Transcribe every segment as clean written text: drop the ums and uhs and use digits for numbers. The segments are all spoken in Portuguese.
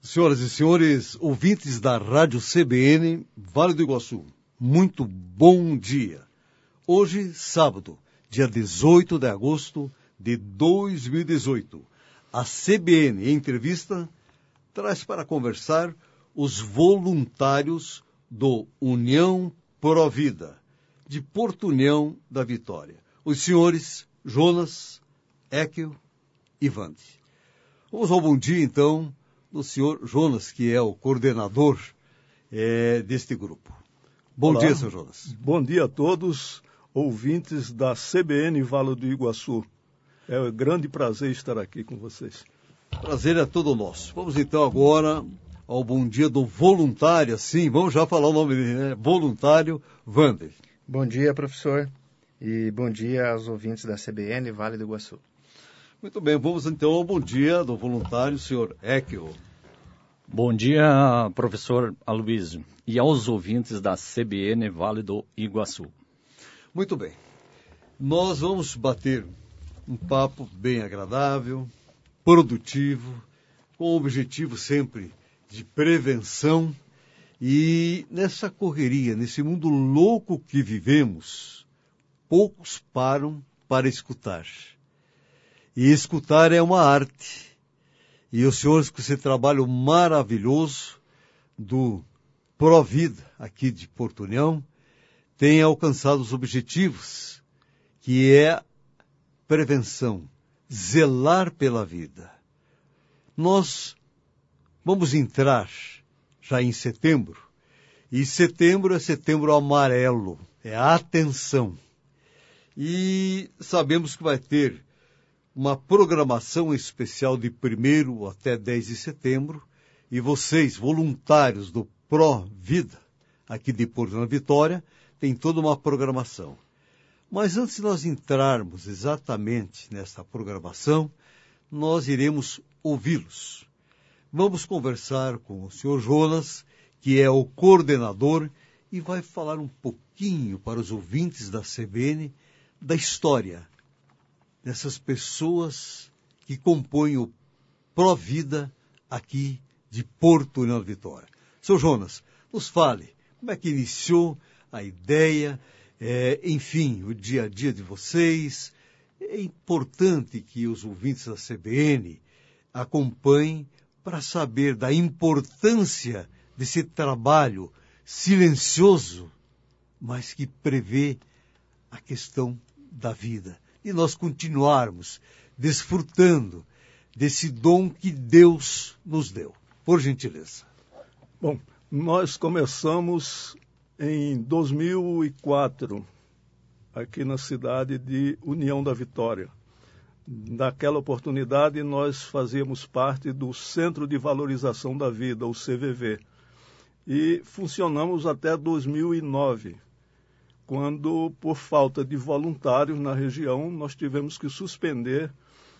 Senhoras e senhores, ouvintes da Rádio CBN, Vale do Iguaçu, muito bom dia. Hoje, sábado, dia 18 de agosto de 2018, a CBN, em entrevista, traz para conversar os voluntários do União Provida, de Porto União da Vitória. Os senhores Jonas, Ekel e Vande. Vamos ao bom dia, então, do senhor Jonas, que é o coordenador deste grupo. Bom Olá, dia, senhor Jonas. Bom dia a todos, ouvintes da CBN Vale do Iguaçu. É um grande prazer estar aqui com vocês. Prazer é todo nosso. Vamos então agora ao bom dia do voluntário, sim, vamos já falar o nome dele, né? Voluntário Wander. Bom dia, professor, e bom dia aos ouvintes da CBN Vale do Iguaçu. Muito bem, vamos então ao bom dia do voluntário, senhor Ekel. Bom dia, professor Aloysio, e aos ouvintes da CBN Vale do Iguaçu. Muito bem, nós vamos bater um papo bem agradável, produtivo, com o objetivo sempre de prevenção. E nessa correria, nesse mundo louco que vivemos, poucos param para escutar. E escutar é uma arte. E os senhores com esse trabalho maravilhoso do Provida, aqui de Porto União, têm alcançado os objetivos, que é prevenção, zelar pela vida. Nós vamos entrar já em setembro, e setembro é setembro amarelo, é a atenção. E sabemos que vai ter uma programação especial de 1º até 10 de setembro, e vocês, voluntários do Provida, aqui de Porto na Vitória, têm toda uma programação. Mas antes de nós entrarmos exatamente nessa programação, nós iremos ouvi-los. Vamos conversar com o senhor Jonas, que é o coordenador, e vai falar um pouquinho para os ouvintes da CBN da história dessas pessoas que compõem o Provida aqui de Porto União da Vitória. Senhor Jonas, nos fale como é que iniciou a ideia, enfim, o dia a dia de vocês. É importante que os ouvintes da CBN acompanhem para saber da importância desse trabalho silencioso, mas que prevê a questão da vida. E nós continuarmos desfrutando desse dom que Deus nos deu. Por gentileza. Bom, nós começamos em 2004, aqui na cidade de União da Vitória. Naquela oportunidade, nós fazíamos parte do Centro de Valorização da Vida, o CVV, e funcionamos até 2009, quando, por falta de voluntários na região, nós tivemos que suspender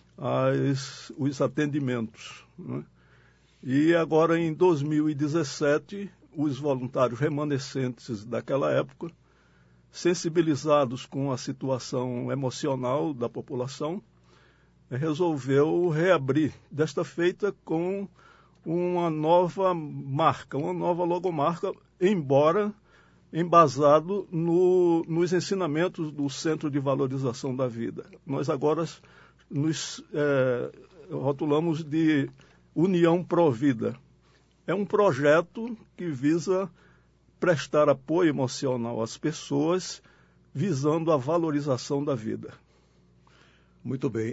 os atendimentos, né? E agora, em 2017, os voluntários remanescentes daquela época, sensibilizados com a situação emocional da população, resolveu reabrir, desta feita com uma nova marca, uma nova logomarca, embora embasado nos ensinamentos do Centro de Valorização da Vida. Nós agora nos rotulamos de União Provida. É um projeto que visa prestar apoio emocional às pessoas, visando a valorização da vida. Muito bem.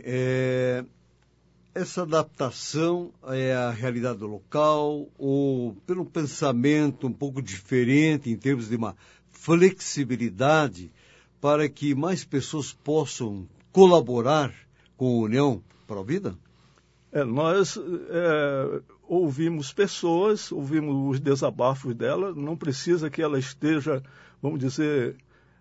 Essa adaptação à realidade local, ou pelo pensamento um pouco diferente em termos de uma flexibilidade para que mais pessoas possam colaborar com a União Provida? Nós ouvimos pessoas, ouvimos os desabafos dela, não precisa que ela esteja, vamos dizer,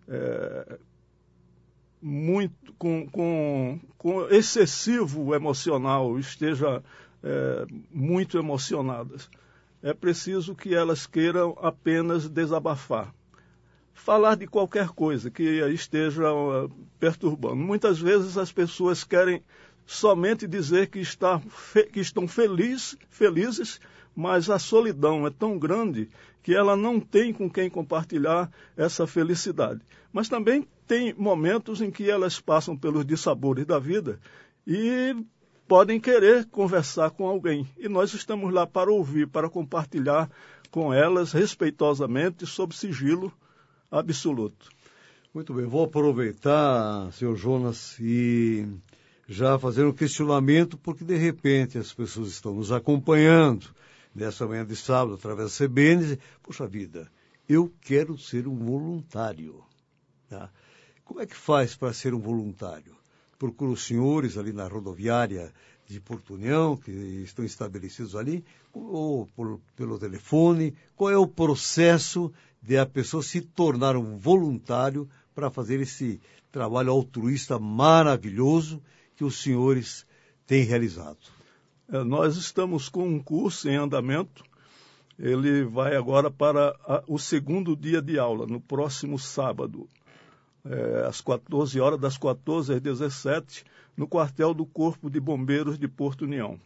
muito com excessivo emocional, esteja muito emocionadas. É preciso que elas queiram apenas desabafar. Falar de qualquer coisa que esteja perturbando. Muitas vezes as pessoas querem somente dizer que estão felizes, mas a solidão é tão grande que ela não tem com quem compartilhar essa felicidade. Mas também tem momentos em que elas passam pelos dissabores da vida e podem querer conversar com alguém. E nós estamos lá para ouvir, para compartilhar com elas respeitosamente, sob sigilo absoluto. Muito bem, vou aproveitar, senhor Jonas, e já fazer um questionamento, porque de repente as pessoas estão nos acompanhando nessa manhã de sábado através da CBN e dizem, poxa vida, eu quero ser um voluntário. Tá? Como é que faz para ser um voluntário? Procuro os senhores ali na rodoviária de Porto União, que estão estabelecidos ali, ou pelo telefone. Qual é o processo de a pessoa se tornar um voluntário para fazer esse trabalho altruísta maravilhoso que os senhores têm realizado? Nós estamos com um curso em andamento. Ele vai agora para o segundo dia de aula, no próximo sábado, às 14 horas, das 14 às 17, no quartel do Corpo de Bombeiros de Porto União.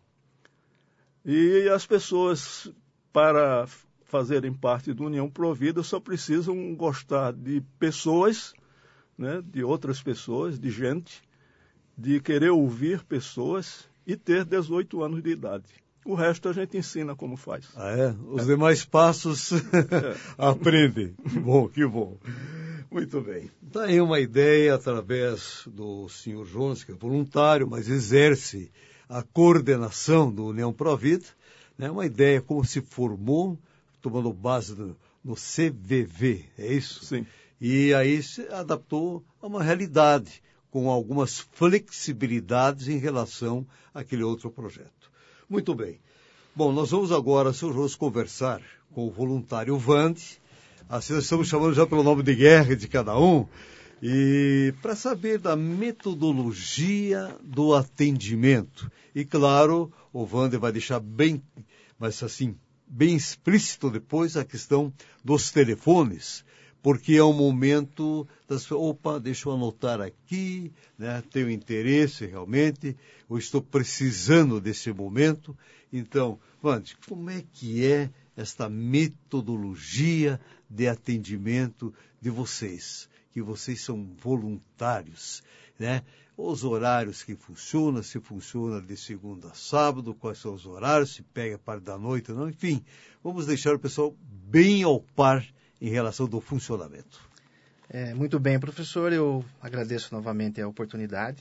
E as pessoas, para fazerem parte do União Provida, só precisam gostar de pessoas, né, de outras pessoas, de gente, de querer ouvir pessoas e ter 18 anos de idade. O resto a gente ensina como faz. Ah, é? Os demais passos aprendem. Que bom, que bom. Muito bem. Está aí uma ideia através do senhor Jonas, que é voluntário, mas exerce a coordenação do União Provida, né? Uma ideia como se formou, tomando base no CVV, é isso? Sim. E aí se adaptou a uma realidade, com algumas flexibilidades em relação àquele outro projeto. Muito bem. Bom, nós vamos agora, senhor Jonas, conversar com o voluntário Vande. Assim nós estamos chamando já pelo nome de guerra de cada um. E para saber da metodologia do atendimento. E claro, o Vande vai deixar bem, mas assim, bem explícito depois a questão dos telefones. Porque é um momento das... Opa, deixa eu anotar aqui, né? Tenho interesse realmente, eu estou precisando desse momento. Então, Vande, como é que é esta metodologia de atendimento de vocês? Que vocês são voluntários, né? Os horários que funcionam, se funciona de segunda a sábado, quais são os horários, se pega a parte da noite ou não, enfim. Vamos deixar o pessoal bem ao par em relação do funcionamento. Muito bem, professor, eu agradeço novamente a oportunidade.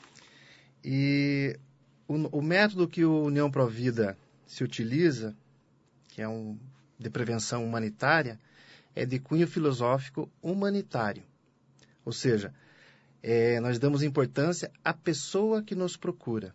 E o método que o União Provida se utiliza, que é de prevenção humanitária, é de cunho filosófico humanitário. Ou seja, nós damos importância à pessoa que nos procura.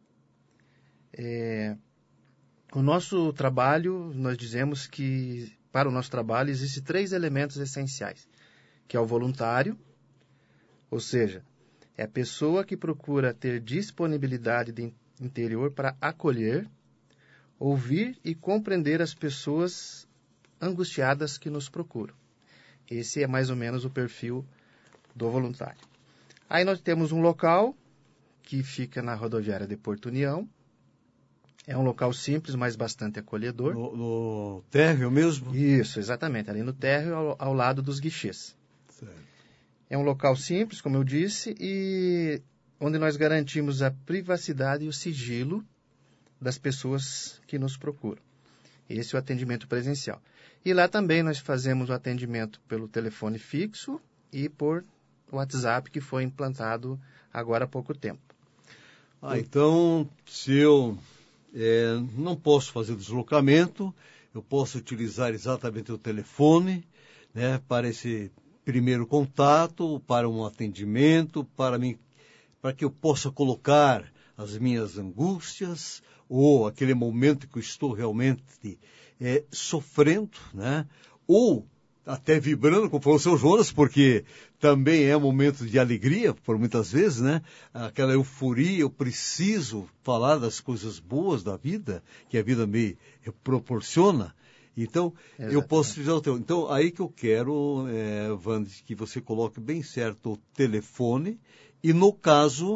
O nosso trabalho, nós dizemos que para o nosso trabalho existem 3 elementos essenciais, que é o voluntário, ou seja, é a pessoa que procura ter disponibilidade de interior para acolher, ouvir e compreender as pessoas angustiadas que nos procuram. Esse é mais ou menos o perfil do voluntário. Aí nós temos um local que fica na rodoviária de Porto União. É um local simples, mas bastante acolhedor. No térreo mesmo? Isso, exatamente. Ali no térreo, ao lado dos guichês. Certo. É um local simples, como eu disse, e onde nós garantimos a privacidade e o sigilo das pessoas que nos procuram. Esse é o atendimento presencial. E lá também nós fazemos o atendimento pelo telefone fixo e por WhatsApp, que foi implantado agora há pouco tempo. Então, se eu não posso fazer deslocamento, eu posso utilizar exatamente o telefone, né, para esse primeiro contato, para um atendimento, para que eu possa colocar as minhas angústias, ou aquele momento que eu estou realmente sofrendo, né, ou até vibrando, como falou o seu Jonas, porque também é um momento de alegria, por muitas vezes, né? Aquela euforia, eu preciso falar das coisas boas da vida, que a vida me proporciona. Então, exatamente, eu posso utilizar o teu. Então, aí que eu quero, Vande, que você coloque bem certo o telefone, e no caso,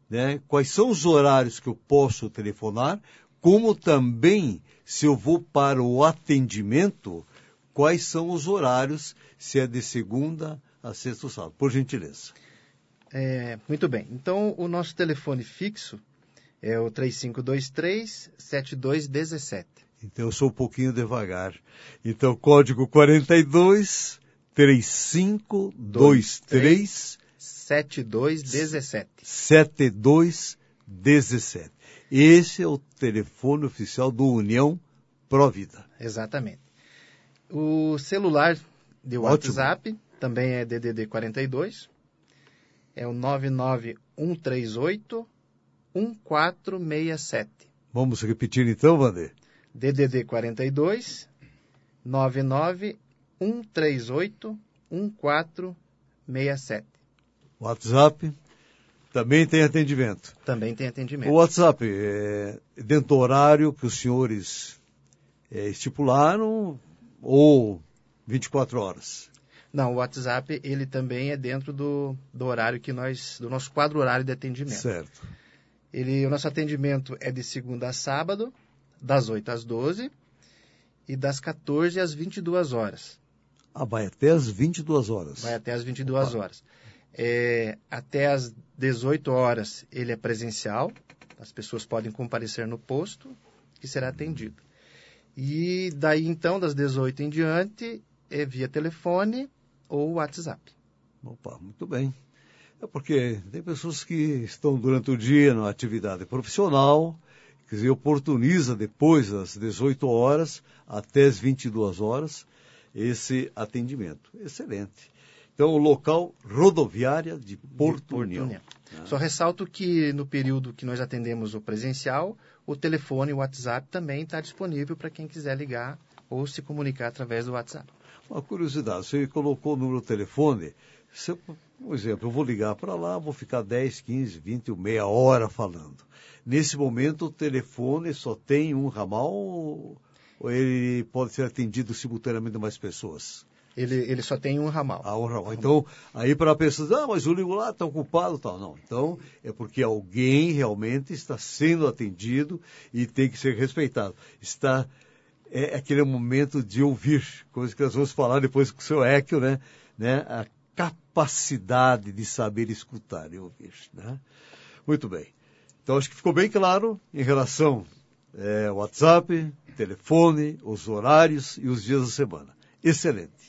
né, quais são os horários que eu posso telefonar, como também, se eu vou para o atendimento, quais são os horários, se é de segunda a sexta ou sábado. Por gentileza. Muito bem. Então, o nosso telefone fixo é o 3523-7217. Então, eu sou um pouquinho devagar. Então, código 42 3523 7217. 7217. Esse é o telefone oficial do União Provida. Exatamente. O celular de WhatsApp também é DDD 42. É o 99138-1467. Vamos repetir então, Wander? DDD 42 99138-1467. WhatsApp também tem atendimento. Também tem atendimento. O WhatsApp é dentro do horário que os senhores estipularam ou 24 horas? Não, o WhatsApp ele também é dentro do horário do nosso quadro horário de atendimento. Certo. O nosso atendimento é de segunda a sábado, das 8 às 12 e das 14 às 22 horas. Vai até às 22 horas. Vai até às 22 horas. Até às 18 horas ele é presencial, as pessoas podem comparecer no posto que será atendido. E daí então, das 18 em diante, é via telefone ou WhatsApp. Opa, muito bem. É porque tem pessoas que estão durante o dia na atividade profissional, quer dizer, oportuniza depois das 18 horas até as 22 horas esse atendimento. Excelente. Então, o local rodoviária de Porto União. Só ressalto que no período que nós atendemos o presencial, o telefone e o WhatsApp também está disponível para quem quiser ligar ou se comunicar através do WhatsApp. Uma curiosidade, você colocou o número do telefone, por exemplo, eu vou ligar para lá, vou ficar 10, 15, 20 ou meia hora falando. Nesse momento, o telefone só tem um ramal ou ele pode ser atendido simultaneamente a mais pessoas? Ele só tem um ramal. Um ramal. Então, aí para a pessoa, mas eu ligo lá, está ocupado, tal. Não. Então, é porque alguém realmente está sendo atendido e tem que ser respeitado. É aquele momento de ouvir, coisa que nós vamos falar depois com o seu Équio, né? A capacidade de saber escutar e ouvir, né? Muito bem. Então, acho que ficou bem claro em relação ao WhatsApp, telefone, os horários e os dias da semana. Excelente.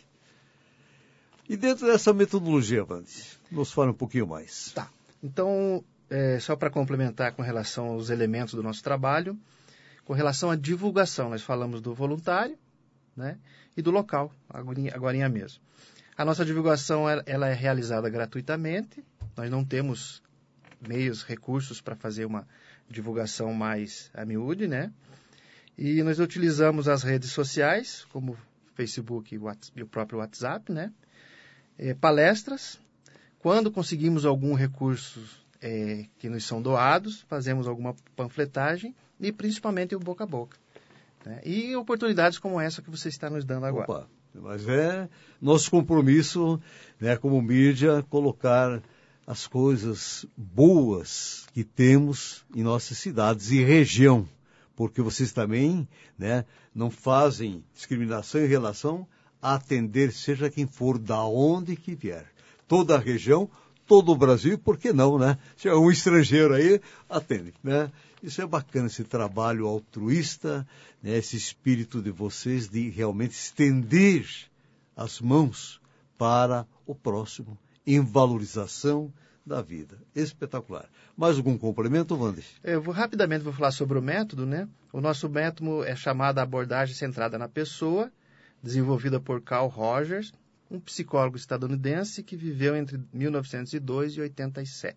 E dentro dessa metodologia, Wandy, nos fala um pouquinho mais. Tá. Então, só para complementar com relação aos elementos do nosso trabalho, com relação à divulgação, nós falamos do voluntário, né, e do local, agorinha mesmo. A nossa divulgação ela é realizada gratuitamente, nós não temos meios, recursos para fazer uma divulgação mais a miúde, né? E nós utilizamos as redes sociais, como Facebook e o próprio WhatsApp, né? Palestras, quando conseguimos algum recurso que nos são doados, fazemos alguma panfletagem e principalmente o boca a boca. Né? E oportunidades como essa que você está nos dando agora. Opa, mas é nosso compromisso, né, como mídia, colocar as coisas boas que temos em nossas cidades e região, porque vocês também, né, não fazem discriminação em relação a atender seja quem for, da onde que vier. Toda a região, todo o Brasil, por que não, né? Se é um estrangeiro aí, atende, né? Isso é bacana, esse trabalho altruísta, né? Esse espírito de vocês de realmente estender as mãos para o próximo, em valorização da vida. Espetacular. Mais algum complemento, Wandy? Rapidamente vou falar sobre o método, né? O nosso método é chamado abordagem centrada na pessoa, desenvolvida por Carl Rogers, um psicólogo estadunidense que viveu entre 1902 e 87.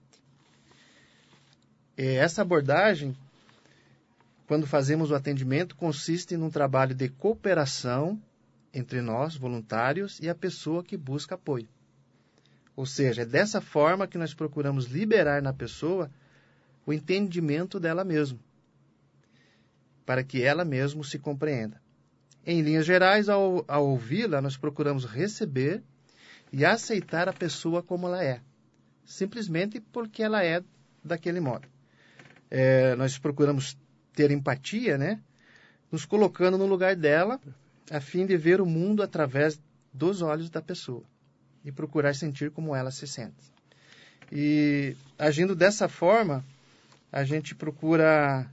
Essa abordagem, quando fazemos o atendimento, consiste num trabalho de cooperação entre nós, voluntários, e a pessoa que busca apoio. Ou seja, é dessa forma que nós procuramos liberar na pessoa o entendimento dela mesma, para que ela mesma se compreenda. Em linhas gerais, ao ouvi-la, nós procuramos receber e aceitar a pessoa como ela é, simplesmente porque ela é daquele modo. Nós procuramos ter empatia, né? Nos colocando no lugar dela, a fim de ver o mundo através dos olhos da pessoa e procurar sentir como ela se sente. E agindo dessa forma, a gente procura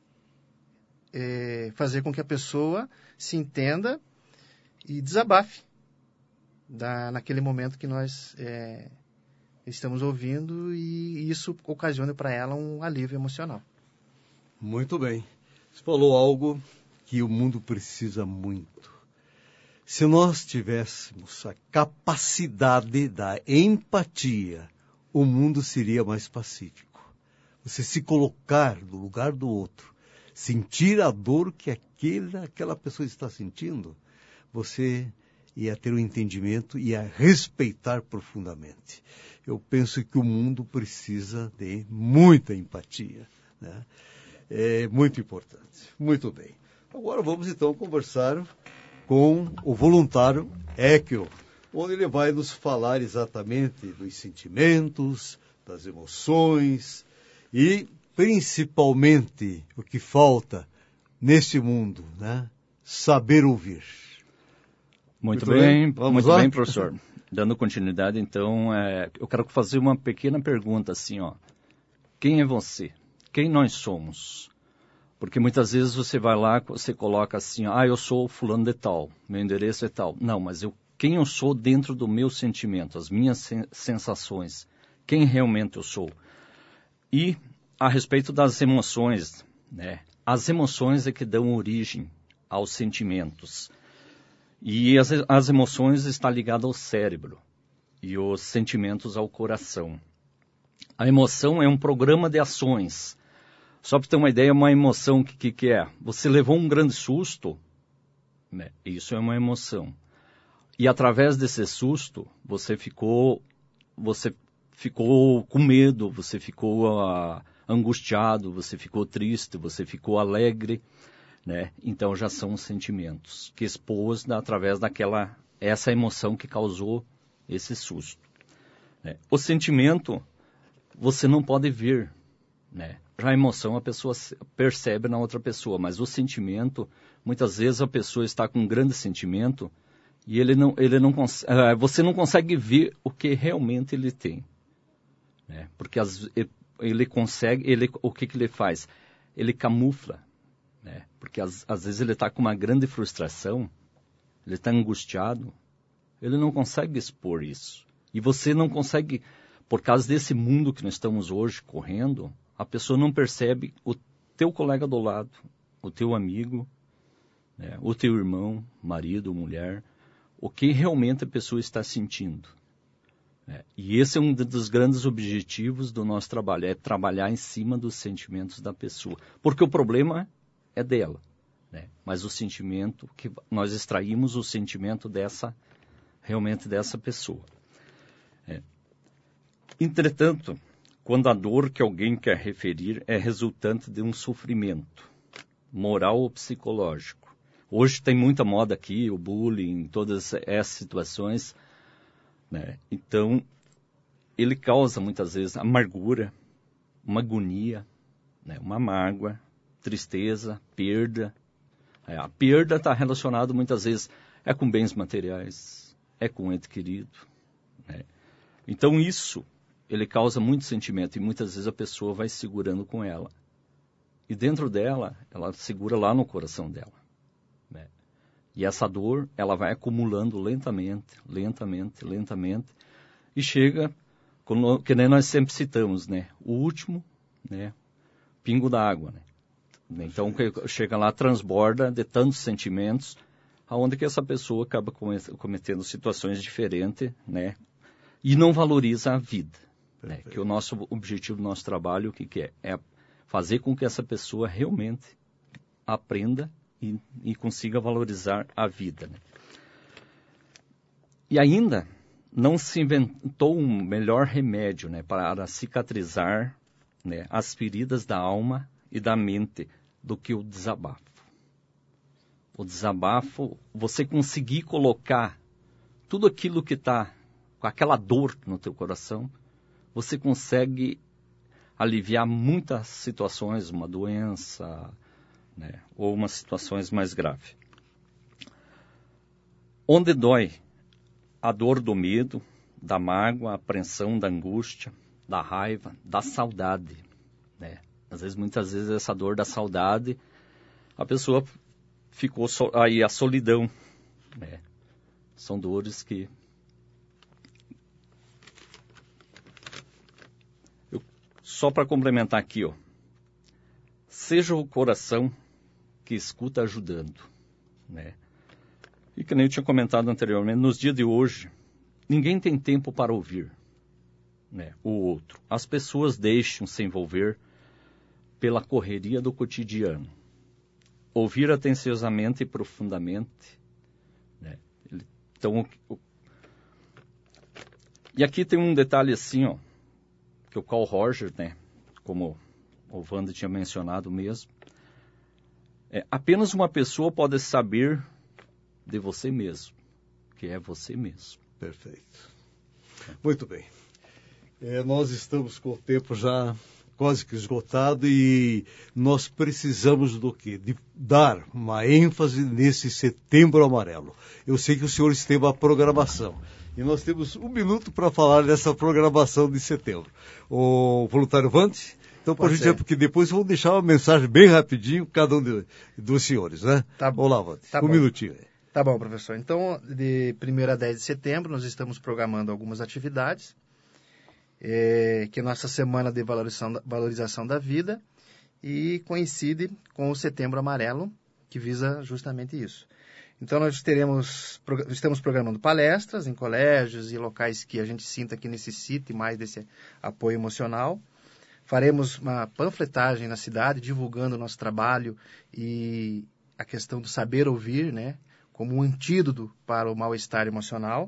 fazer com que a pessoa se entenda e desabafe naquele momento que nós estamos ouvindo, e isso ocasiona para ela um alívio emocional. Muito bem. Você falou algo que o mundo precisa muito. Se nós tivéssemos a capacidade da empatia, o mundo seria mais pacífico. Você se colocar no lugar do outro, sentir a dor que aquela pessoa está sentindo, você ia ter um entendimento e ia respeitar profundamente. Eu penso que o mundo precisa de muita empatia, né? É muito importante. Muito bem. Agora vamos então conversar com o voluntário Ekio, onde ele vai nos falar exatamente dos sentimentos, das emoções e principalmente o que falta neste mundo, né? Saber ouvir. Muito bem, Vamos lá? bem, professor. Dando continuidade, então, eu quero fazer uma pequena pergunta assim, ó. Quem é você? Quem nós somos? Porque muitas vezes você vai lá, você coloca assim, eu sou fulano de tal, meu endereço é tal. Não, mas quem eu sou dentro do meu sentimento, as minhas sensações, quem realmente eu sou. E a respeito das emoções, né? As emoções é que dão origem aos sentimentos. E as emoções estão ligadas ao cérebro e os sentimentos ao coração. A emoção é um programa de ações. Só para ter uma ideia, uma emoção, que é? Você levou um grande susto, né? Isso é uma emoção. E através desse susto, você ficou com medo, você ficou angustiado, você ficou triste, você ficou alegre, né? Então já são os sentimentos que expôs através essa emoção que causou esse susto, né? O sentimento você não pode ver, né? Já a emoção a pessoa percebe na outra pessoa, mas o sentimento, muitas vezes a pessoa está com um grande sentimento e você não consegue ver o que realmente ele tem, né? Porque o que ele faz? Ele camufla, né? Porque às vezes ele está com uma grande frustração, ele está angustiado, ele não consegue expor isso. E você não consegue, por causa desse mundo que nós estamos hoje correndo, a pessoa não percebe o teu colega do lado, o teu amigo, né? O teu irmão, marido, mulher, o que realmente a pessoa está sentindo, né? E esse é um dos grandes objetivos do nosso trabalho, é trabalhar em cima dos sentimentos da pessoa. Porque o problema é dela, né? Mas o sentimento, que nós extraímos o sentimento realmente dessa pessoa. Entretanto, quando a dor que alguém quer referir é resultante de um sofrimento, moral ou psicológico. Hoje tem muita moda aqui, o bullying, todas essas situações, né? Então, ele causa muitas vezes amargura, uma agonia, né? Uma mágoa, tristeza, perda. A perda está relacionada muitas vezes com bens materiais, com um ente querido, né? Então isso, ele causa muito sentimento e muitas vezes a pessoa vai segurando com ela. E dentro dela, ela segura lá no coração dela, né? E essa dor, ela vai acumulando lentamente, e chega, que nem nós sempre citamos, né? O último, né? Pingo da água, né? Então, chega lá, transborda de tantos sentimentos, aonde que essa pessoa acaba cometendo situações diferentes, né? E não valoriza a vida, né? Que o nosso objetivo do nosso trabalho, o que é? É fazer com que essa pessoa realmente aprenda e consiga valorizar a vida, né? E ainda não se inventou um melhor remédio, né, para cicatrizar, né, as feridas da alma e da mente do que o desabafo. O desabafo, você conseguir colocar tudo aquilo que está com aquela dor no teu coração, você consegue aliviar muitas situações, uma doença, né, ou umas situações mais graves. Onde dói a dor do medo, da mágoa, a apreensão, da angústia, da raiva, da saudade, né? Muitas vezes essa dor da saudade, a pessoa ficou aí a solidão, né? São dores que só para complementar aqui, ó, seja o coração que escuta ajudando, né? E que nem eu tinha comentado anteriormente, nos dias de hoje, ninguém tem tempo para ouvir, né, o outro. As pessoas deixam se envolver pela correria do cotidiano. Ouvir atenciosamente e profundamente, né? Então, e aqui tem um detalhe assim, ó, que o Carl Roger, né, como o Wander tinha mencionado mesmo, apenas uma pessoa pode saber de você mesmo, que é você mesmo. Perfeito. Muito bem. Nós estamos com o tempo já quase que esgotado e nós precisamos do quê? De dar uma ênfase nesse Setembro Amarelo. Eu sei que os senhores têm uma programação e nós temos 1 minuto para falar dessa programação de setembro. O voluntário Vante, então por gentileza, porque depois eu vou deixar uma mensagem bem rapidinho, cada um dos senhores, né? Tá. Olá, Vante. Tá 1 minutinho aí. Tá bom, professor. Então, de 1º a 10 de setembro, nós estamos programando algumas atividades, que é a nossa Semana de Valorização da Vida, e coincide com o Setembro Amarelo, que visa justamente isso. Então, nós estamos programando palestras em colégios e locais que a gente sinta que necessite mais desse apoio emocional. Faremos uma panfletagem na cidade, divulgando o nosso trabalho e a questão do saber ouvir, né, como um antídoto para o mal-estar emocional.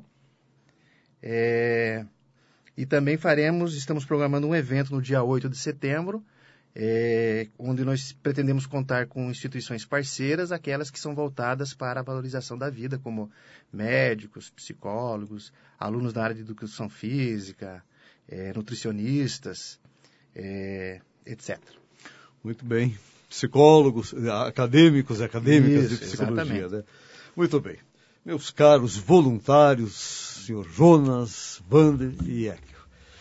E também estamos programando um evento no dia 8 de setembro, onde nós pretendemos contar com instituições parceiras, aquelas que são voltadas para a valorização da vida, como médicos, psicólogos, alunos da área de educação física, nutricionistas, etc. Muito bem. Psicólogos, acadêmicas Isso, de psicologia, exatamente. né? Muito bem. Meus caros voluntários, senhor Jonas, Wander e Ekel,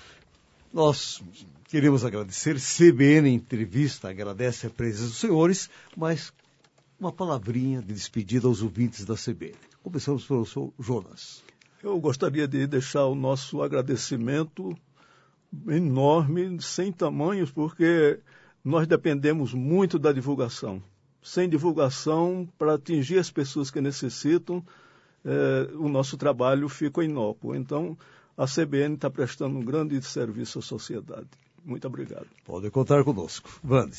nós queremos agradecer. CBN Entrevista agradece a presença dos senhores, mas uma palavrinha de despedida aos ouvintes da CBN. Começamos pelo senhor Jonas. Eu gostaria de deixar o nosso agradecimento enorme, sem tamanhos, porque nós dependemos muito da divulgação. Sem divulgação, para atingir as pessoas que necessitam, o nosso trabalho fica inócuo. Então, a CBN está prestando um grande serviço à sociedade. Muito obrigado. Pode contar conosco. Wander.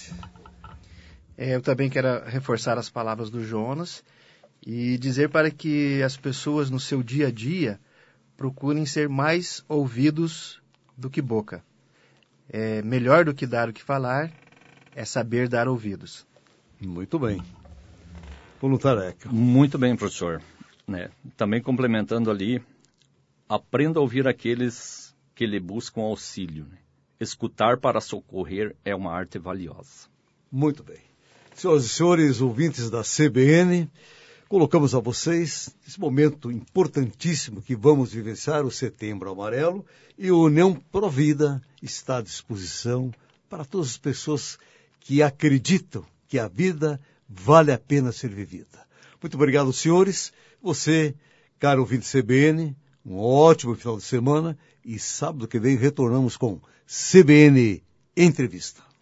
Eu também quero reforçar as palavras do Jonas e dizer para que as pessoas no seu dia a dia procurem ser mais ouvidos do que boca. Melhor do que dar o que falar é saber dar ouvidos. Muito bem. Voluntário Ekel. Muito bem, professor. Né? Também complementando ali, aprenda a ouvir aqueles que lhe buscam auxílio. Né? Escutar para socorrer é uma arte valiosa. Muito bem. Senhoras e senhores, ouvintes da CBN, colocamos a vocês esse momento importantíssimo que vamos vivenciar, o Setembro Amarelo, e a União Provida está à disposição para todas as pessoas que acreditam que a vida vale a pena ser vivida. Muito obrigado, senhores. Você, caro ouvinte CBN, um ótimo final de semana e sábado que vem retornamos com CBN Entrevista.